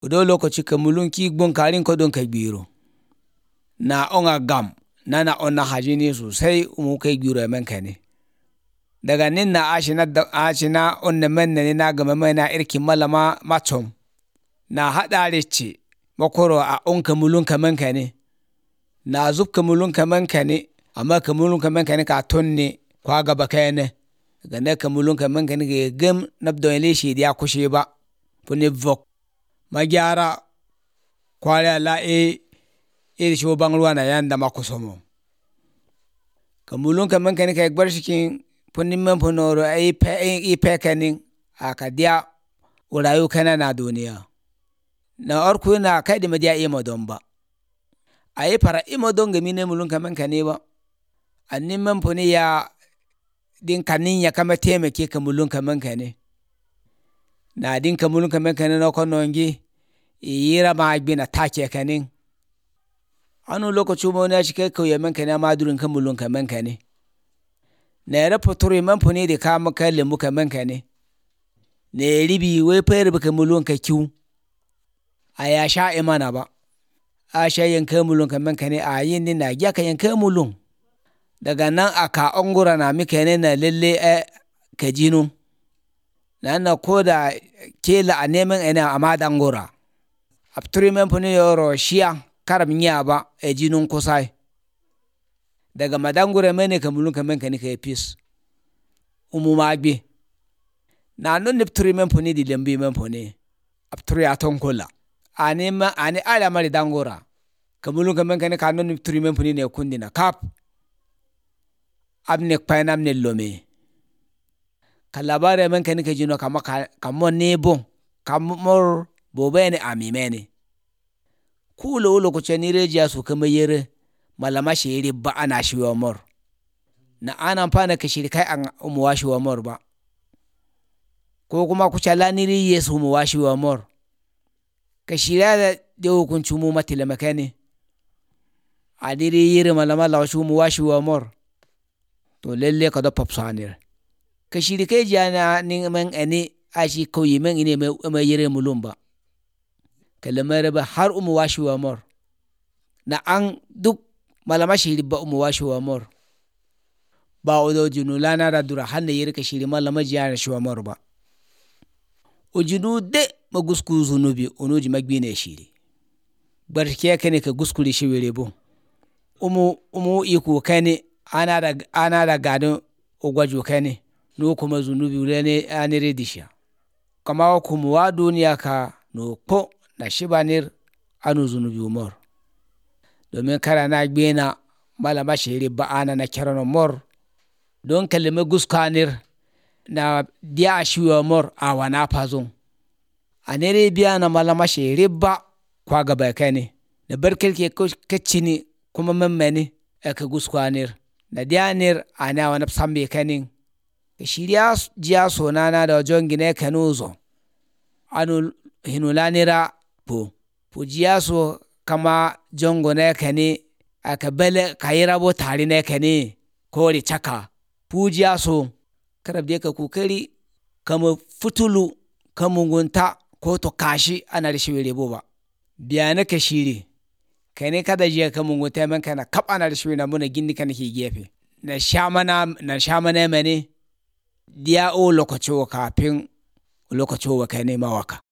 do lokaci ka mulun ki gbon karin ko don ka gbiro na onga gam na onna hajini sosai mu kai gbiro men kane daga nin na ashina onna men ne na gama mai na irkin malama matom na hadare ce makoro a onka mulun kaman kane na zubka mulun kaman kane amma ka mulun kaman kane ka tonne kwa gaba kane daga ne ka mulun kaman kane ga gam nabdo ile shi dia kushe ba puni vok magyara kwala la iri shi bangruwa na yanda makusomo kamulun kaman kani ka gbar shikin punin man punoro ai pe kanin akadia urayu kana na duniya na orku na kai da madiya imodon ba ai para imodon ga mine mulun kaman kani ba annin man puni ya din kanin ya kama temeke kamulun kaman kani na din kamulun kaman kani no konongi yira ma gbina take kanin anu lokaci mo na shi kai kauye man kana madurin kan mulun kaman kane ne rapotore man pone de ka maka lemu kaman kane ne ribi wai fayar baka mulun ka kiu aya sha imana ba a sha yanka mulun kaman kane a yin ni na gya ka yanka mulun daga nan aka ongura na mi kane na lalle ka jinu na koda kela a neman ina amada ngora aptore man pone yoro shiya karam nya ba jinun kusai daga madangure mene kamulun kamen kani kai pis magbe na non nepturi men poni di lembi men poni apturi atonkola ani ala mari dangura kamulun kamen kani ka non nepturi men poni ne kundina kap abne painam ne lome kalabare men kani ka jino kamon nebo kamor bobene amimene kulo lokaci ni rejiya su kama yere malama shiri ba ana shiwa mor na ana fana ka shiri kai an umuwa shiwa mor ba ko kuma ku chala ni ri yesu umuwa shiwa mor ka shira da hukunci mu matila makane adiri yere malama lawashi umuwa shiwa mor to lalle ka da papsanir ka shiri kai jana ni men ani ashi koyi men ine mai yere mulumba kalamar ba har washi wa mor na an duk malama shiri ba washi wa mor ba odo junu lana da dura hanne yirka shiri malama jiyana shi wa mor ba ojunu de magusku zunubi onoji magbine shiri barke kane ka guskuri shi were bo iko kane ana da gado ogwaju kane no kuma zunubi rene anire disha kama kuma wa duniya ka no ko na shibanir anu zunubi umor domin kara na gbena malama shiri ba ana na kirano mor don kalime guskanir na dia shiwa mor awana fazon anere biya na malama shiri ba kwa gaba kane da barkel ke kacini kuma memmeni ka guskanir na dianir ana wana sambe kanin shiriya jiya sonana da jongine kanuzo anu hinulanira pujiyaso kama jongo ne kane aka bele kayirabo tare ne kane kori chaka pujiyaso karab de ka kokari kama futulu kamungunta ko to kashi ana rishiwere boba biya na ka shiri kane kada je kamungunta men kana kap ana rishiwere na muna gindi kana ki gefe na shamana mene dia o lokaci kafin lokaci wa kane mawaka